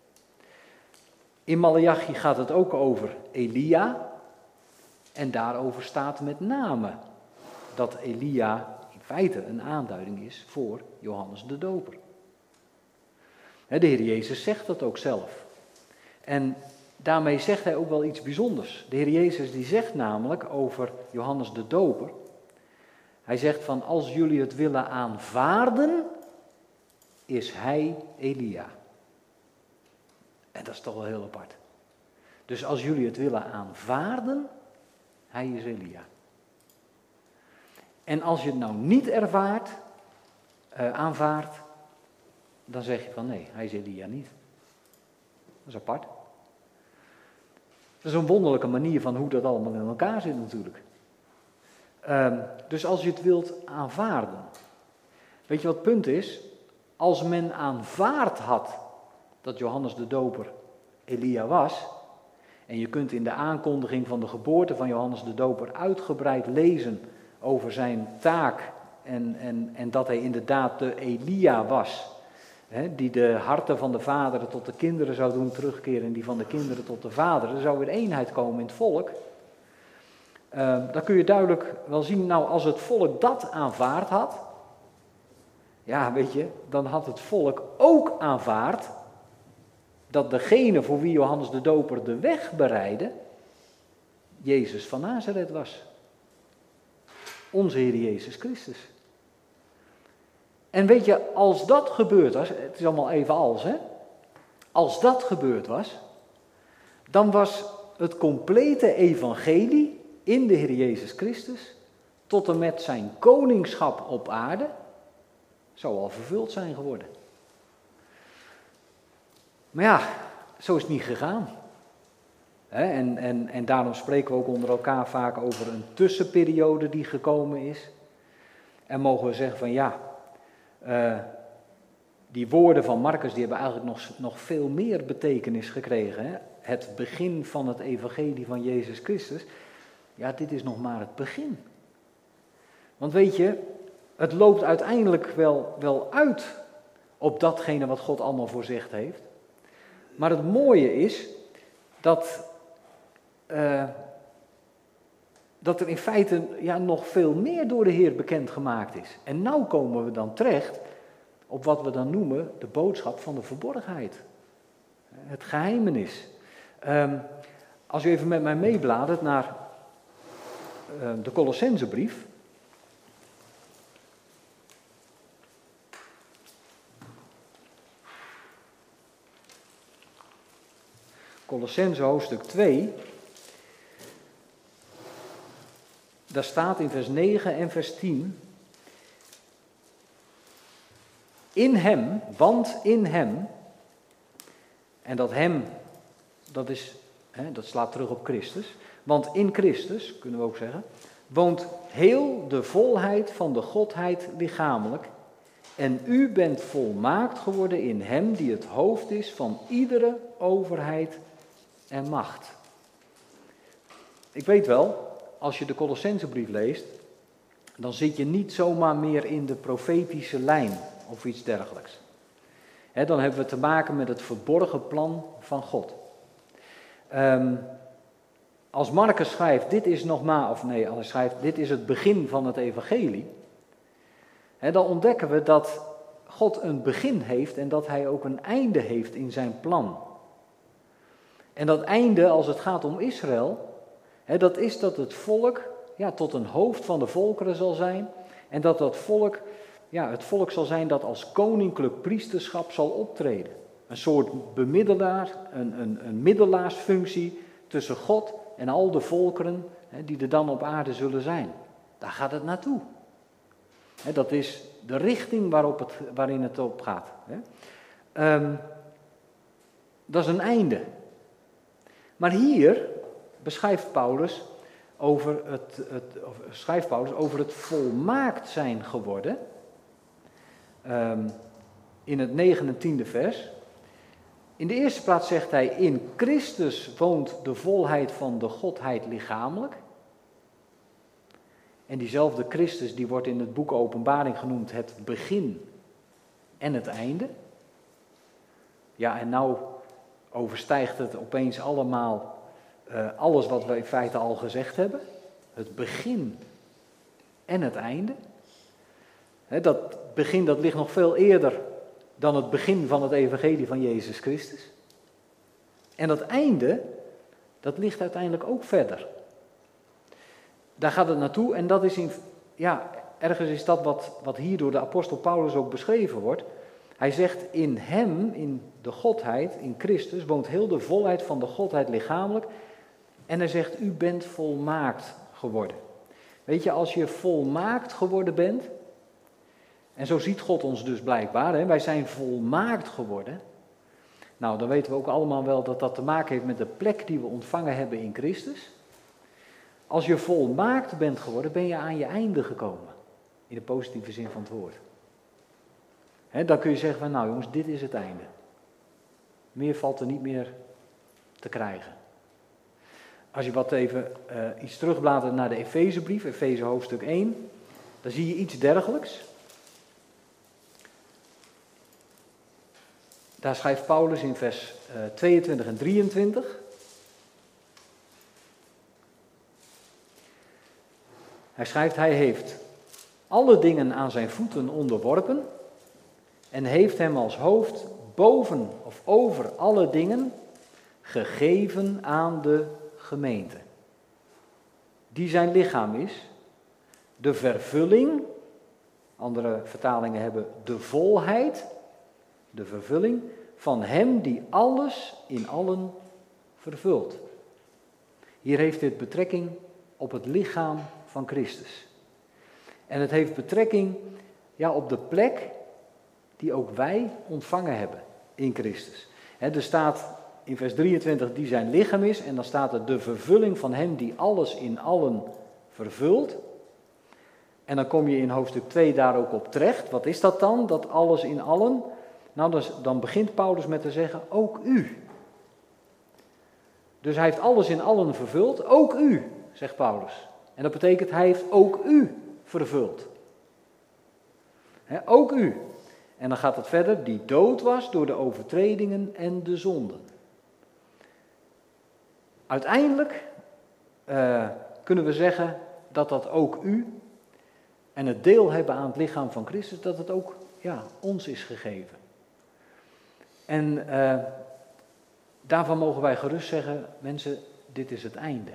In Maleachi gaat het ook over Elia. En daarover staat met name dat Elia in feite een aanduiding is voor Johannes de Doper. De Heer Jezus zegt dat ook zelf. En daarmee zegt hij ook wel iets bijzonders. De Heer Jezus die zegt namelijk over Johannes de Doper. Hij zegt van, als jullie het willen aanvaarden, is hij Elia. En dat is toch wel heel apart. Dus als jullie het willen aanvaarden, hij is Elia. En als je het nou niet aanvaardt, dan zeg je van nee, hij is Elia niet. Dat is apart. Dat is een wonderlijke manier van hoe dat allemaal in elkaar zit natuurlijk. Dus als je het wilt aanvaarden. Weet je wat het punt is? Als men aanvaard had dat Johannes de Doper Elia was, en je kunt in de aankondiging van de geboorte van Johannes de Doper uitgebreid lezen over zijn taak en dat hij inderdaad de Elia was, die de harten van de vaderen tot de kinderen zou doen terugkeren en die van de kinderen tot de vaderen. Er zou weer eenheid komen in het volk. Dan kun je duidelijk wel zien, nou als het volk dat aanvaard had, ja weet je, dan had het volk ook aanvaard dat degene voor wie Johannes de Doper de weg bereidde, Jezus van Nazareth was. Onze Heer Jezus Christus. En weet je, als dat gebeurd was, het is allemaal even als, hè. Als dat gebeurd was, dan was het complete evangelie in de Heer Jezus Christus, tot en met zijn koningschap op aarde, zou al vervuld zijn geworden. Maar ja, zo is het niet gegaan. En daarom spreken we ook onder elkaar vaak over een tussenperiode die gekomen is. En mogen we zeggen van ja, die woorden van Marcus die hebben eigenlijk nog veel meer betekenis gekregen. Hè? Het begin van het evangelie van Jezus Christus. Ja, dit is nog maar het begin. Want weet je, het loopt uiteindelijk wel uit op datgene wat God allemaal voorzegd heeft. Maar het mooie is dat er in feite nog veel meer door de Heer bekendgemaakt is. En nou komen we dan terecht op wat we dan noemen de boodschap van de verborgenheid. Het geheimenis. Als u even met mij meebladert naar de Colossensebrief. Colossense hoofdstuk 2. Daar staat in vers 9 en vers 10. In hem, want in hem, en dat hem, dat slaat terug op Christus. Want in Christus, kunnen we ook zeggen, woont heel de volheid van de Godheid lichamelijk. En u bent volmaakt geworden in hem die het hoofd is van iedere overheid en macht. Ik weet wel, als je de Colossensebrief leest, dan zit je niet zomaar meer in de profetische lijn of iets dergelijks. Dan hebben we te maken met het verborgen plan van God. Als Marcus schrijft, dit is het begin van het evangelie, dan ontdekken we dat God een begin heeft en dat hij ook een einde heeft in zijn plan. En dat einde, als het gaat om Israël, dat is dat het volk tot een hoofd van de volkeren zal zijn. En dat het volk zal zijn dat als koninklijk priesterschap zal optreden. Een soort bemiddelaar, een middelaarsfunctie tussen God en al de volkeren die er dan op aarde zullen zijn. Daar gaat het naartoe. Dat is de richting waarin het op gaat. Dat is een einde. Maar hier beschrijft Paulus over het volmaakt zijn geworden. In het 9e en 10e vers. In de eerste plaats zegt hij, in Christus woont de volheid van de Godheid lichamelijk. En diezelfde Christus die wordt in het boek Openbaring genoemd het begin en het einde. Ja, en nou overstijgt het opeens allemaal alles wat we in feite al gezegd hebben. Het begin en het einde. Dat begin dat ligt nog veel eerder dan het begin van het evangelie van Jezus Christus. En dat einde, dat ligt uiteindelijk ook verder. Daar gaat het naartoe en dat is ergens is dat wat hier door de apostel Paulus ook beschreven wordt. Hij zegt, in hem, in de Godheid, in Christus, woont heel de volheid van de Godheid lichamelijk. En hij zegt, u bent volmaakt geworden. Weet je, als je volmaakt geworden bent, en zo ziet God ons dus blijkbaar, hè, wij zijn volmaakt geworden. Nou, dan weten we ook allemaal wel dat dat te maken heeft met de plek die we ontvangen hebben in Christus. Als je volmaakt bent geworden, ben je aan je einde gekomen. In de positieve zin van het woord. Hè, dan kun je zeggen van, nou jongens, dit is het einde. Meer valt er niet meer te krijgen. Als je wat even iets terugbladert naar de Efezebrief, Efeze hoofdstuk 1, dan zie je iets dergelijks. Daar schrijft Paulus in vers 22 en 23. Hij schrijft, hij heeft alle dingen aan zijn voeten onderworpen en heeft hem als hoofd boven of over alle dingen gegeven aan de gemeente, die zijn lichaam is, de vervulling, andere vertalingen hebben de volheid, de vervulling van hem die alles in allen vervult. Hier heeft dit betrekking op het lichaam van Christus. En het heeft betrekking op de plek die ook wij ontvangen hebben in Christus. Er staat in vers 23 die zijn lichaam is en dan staat er de vervulling van hem die alles in allen vervult. En dan kom je in hoofdstuk 2 daar ook op terecht. Wat is dat dan, dat alles in allen? Nou, dan begint Paulus met te zeggen, ook u. Dus hij heeft alles in allen vervuld, ook u, zegt Paulus. En dat betekent, hij heeft ook u vervuld. Ook u. En dan gaat het verder, die dood was door de overtredingen en de zonden. Uiteindelijk kunnen we zeggen dat dat ook u en het deel hebben aan het lichaam van Christus, dat het ook ons is gegeven. En daarvan mogen wij gerust zeggen, mensen, dit is het einde.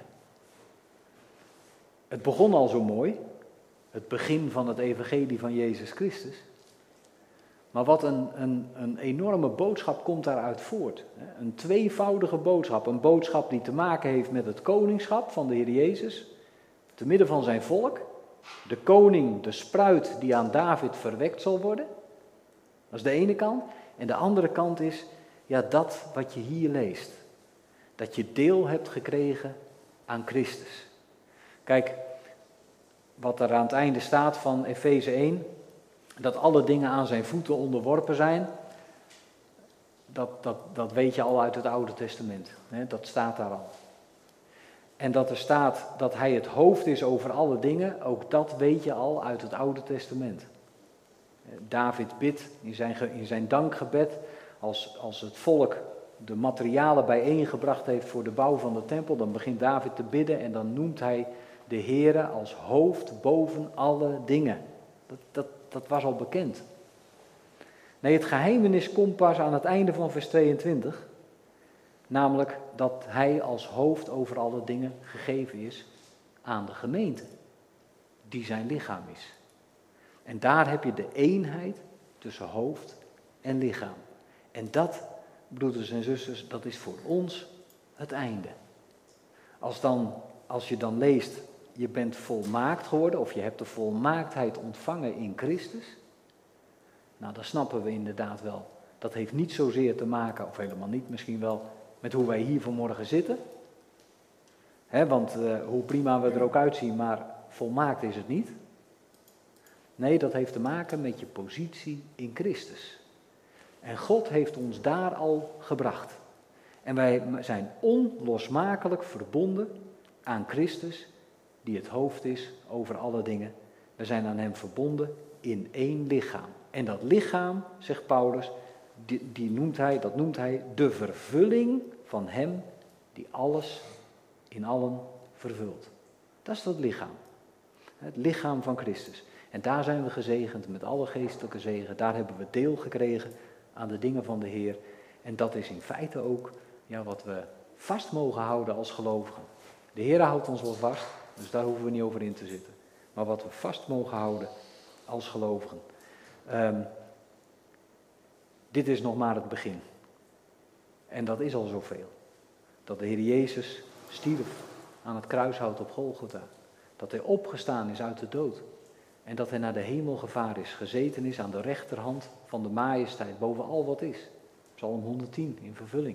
Het begon al zo mooi, het begin van het evangelie van Jezus Christus. Maar wat een enorme boodschap komt daaruit voort. Een tweevoudige boodschap, een boodschap die te maken heeft met het koningschap van de Heer Jezus, te midden van zijn volk. De koning, de spruit die aan David verwekt zal worden. Dat is de ene kant. En de andere kant is, dat wat je hier leest. Dat je deel hebt gekregen aan Christus. Kijk, wat er aan het einde staat van Efeze 1, dat alle dingen aan zijn voeten onderworpen zijn, dat weet je al uit het Oude Testament. Hè? Dat staat daar al. En dat er staat dat hij het hoofd is over alle dingen, ook dat weet je al uit het Oude Testament. David bidt in zijn dankgebed, als het volk de materialen bijeengebracht heeft voor de bouw van de tempel, dan begint David te bidden en dan noemt hij de Heere als hoofd boven alle dingen. Dat was al bekend. Nee, het geheimenis komt pas aan het einde van vers 22. Namelijk dat hij als hoofd over alle dingen gegeven is aan de gemeente. Die zijn lichaam is. En daar heb je de eenheid tussen hoofd en lichaam. En dat, broeders en zusters, dat is voor ons het einde. Als je dan leest, je bent volmaakt geworden of je hebt de volmaaktheid ontvangen in Christus. Nou, dan snappen we inderdaad wel. Dat heeft niet zozeer te maken, of helemaal niet misschien wel, met hoe wij hier vanmorgen zitten. Want hoe prima we er ook uitzien, maar volmaakt is het niet. Nee, dat heeft te maken met je positie in Christus. En God heeft ons daar al gebracht. En wij zijn onlosmakelijk verbonden aan Christus, die het hoofd is over alle dingen. We zijn aan hem verbonden in één lichaam. En dat lichaam, zegt Paulus, dat noemt hij de vervulling van hem die alles in allen vervult. Dat is dat lichaam. Het lichaam van Christus. En daar zijn we gezegend met alle geestelijke zegen. Daar hebben we deel gekregen aan de dingen van de Heer. En dat is in feite ook wat we vast mogen houden als gelovigen. De Heer houdt ons wel vast, dus daar hoeven we niet over in te zitten. Maar wat we vast mogen houden als gelovigen. dit is nog maar het begin. En dat is al zoveel. Dat de Heer Jezus stierf aan het kruishout op Golgotha. Dat hij opgestaan is uit de dood. En dat hij naar de hemel gevaren is, gezeten is aan de rechterhand van de majesteit, boven al wat is. Psalm 110 in vervulling.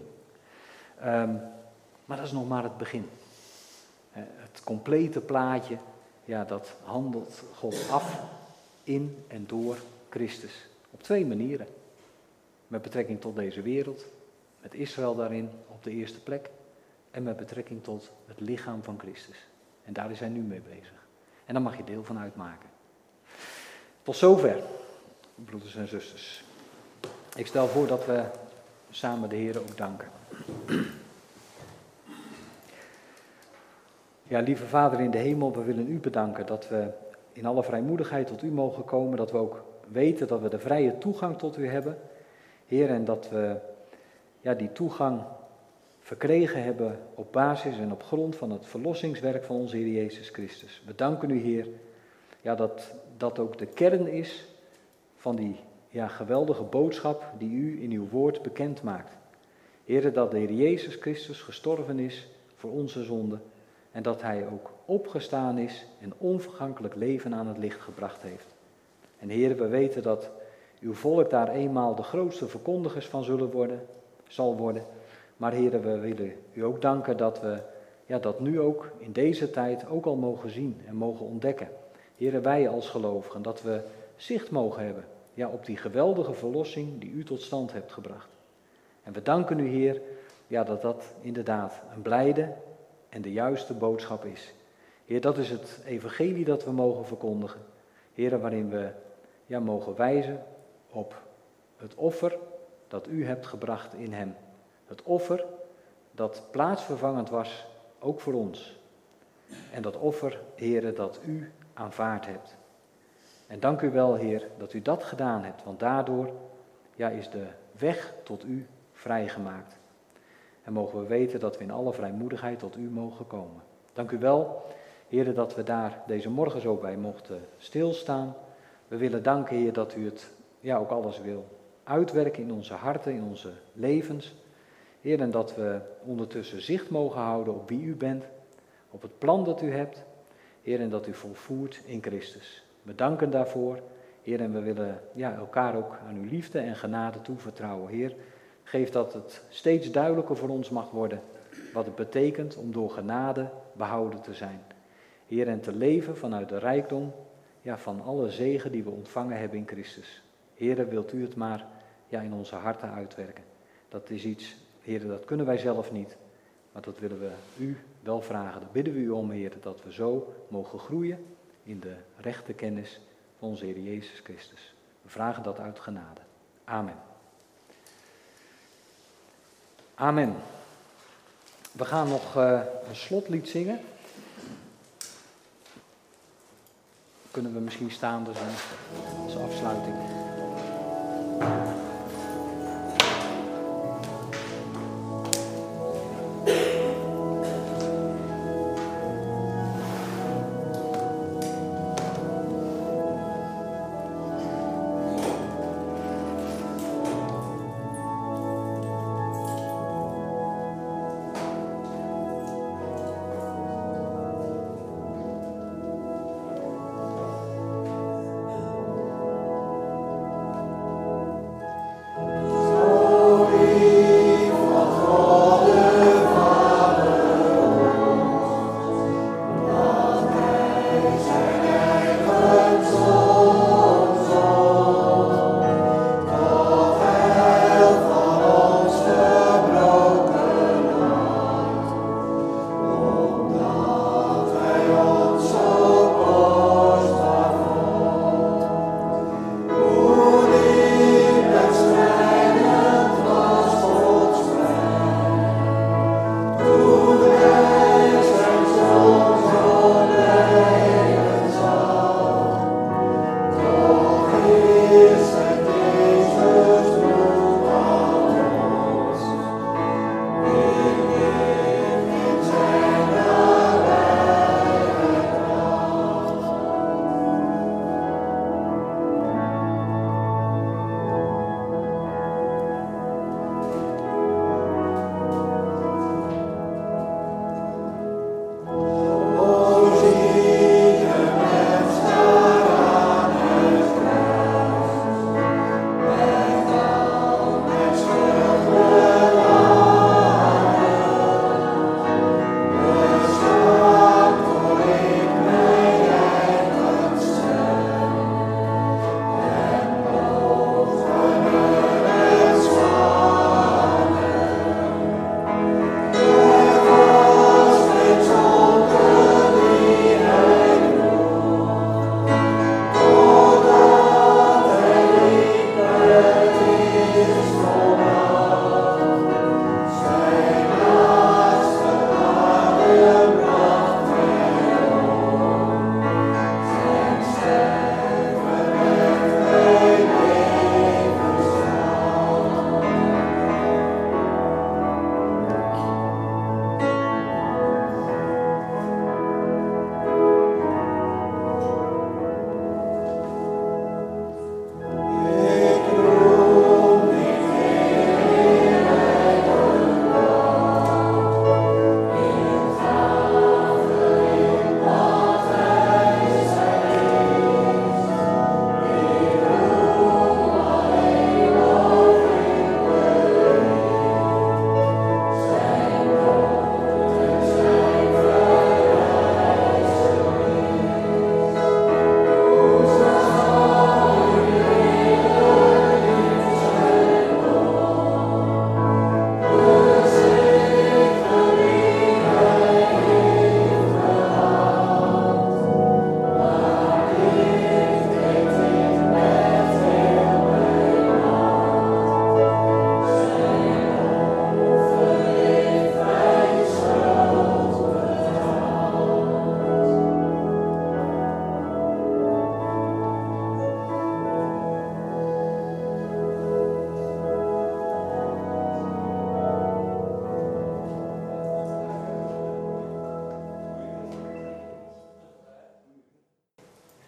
Maar dat is nog maar het begin. Het complete plaatje, ja, dat handelt God af in en door Christus. Op 2 manieren. Met betrekking tot deze wereld, met Israël daarin op de eerste plek. En met betrekking tot het lichaam van Christus. En daar is hij nu mee bezig. En daar mag je deel van uitmaken. Tot zover, broeders en zusters. Ik stel voor dat we samen de Heer ook danken. Ja, lieve Vader in de hemel, we willen u bedanken dat we in alle vrijmoedigheid tot u mogen komen. Dat we ook weten dat we de vrije toegang tot u hebben. Heer, en dat we die toegang verkregen hebben op basis en op grond van het verlossingswerk van onze Heer Jezus Christus. We danken u, Heer, dat dat ook de kern is van die geweldige boodschap die u in uw woord bekend maakt. Heer, dat de Heer Jezus Christus gestorven is voor onze zonden en dat hij ook opgestaan is en onvergankelijk leven aan het licht gebracht heeft. En Heer, we weten dat uw volk daar eenmaal de grootste verkondigers van zal worden. Maar Heer, we willen u ook danken dat we dat nu ook in deze tijd ook al mogen zien en mogen ontdekken. Heer, wij als gelovigen, dat we zicht mogen hebben op die geweldige verlossing die u tot stand hebt gebracht. En we danken u, Heer, dat dat inderdaad een blijde en de juiste boodschap is. Heer, dat is het evangelie dat we mogen verkondigen. Heer, waarin we mogen wijzen op het offer dat u hebt gebracht in hem. Het offer dat plaatsvervangend was, ook voor ons. En dat offer, Heer, dat u aanvaard hebt. En dank u wel, Heer, dat u dat gedaan hebt, want daardoor is de weg tot u vrijgemaakt. En mogen we weten dat we in alle vrijmoedigheid tot u mogen komen. Dank u wel, Heer, dat we daar deze morgen zo bij mochten stilstaan. We willen danken, Heer, dat u het ook alles wil uitwerken in onze harten, in onze levens. Heer, en dat we ondertussen zicht mogen houden op wie u bent, op het plan dat u hebt. Heer, en dat u volvoert in Christus. We danken daarvoor, Heer, en we willen elkaar ook aan uw liefde en genade toevertrouwen. Heer, geef dat het steeds duidelijker voor ons mag worden wat het betekent om door genade behouden te zijn. Heer, en te leven vanuit de rijkdom van alle zegen die we ontvangen hebben in Christus. Heer, wilt u het maar in onze harten uitwerken. Dat is iets, Heer, dat kunnen wij zelf niet, maar dat willen we u wel vragen. Daar bidden we u om, Heer, dat we zo mogen groeien in de rechte kennis van onze Heer Jezus Christus. We vragen dat uit genade. Amen. Amen. We gaan nog een slotlied zingen. Kunnen we misschien staan dus als afsluiting.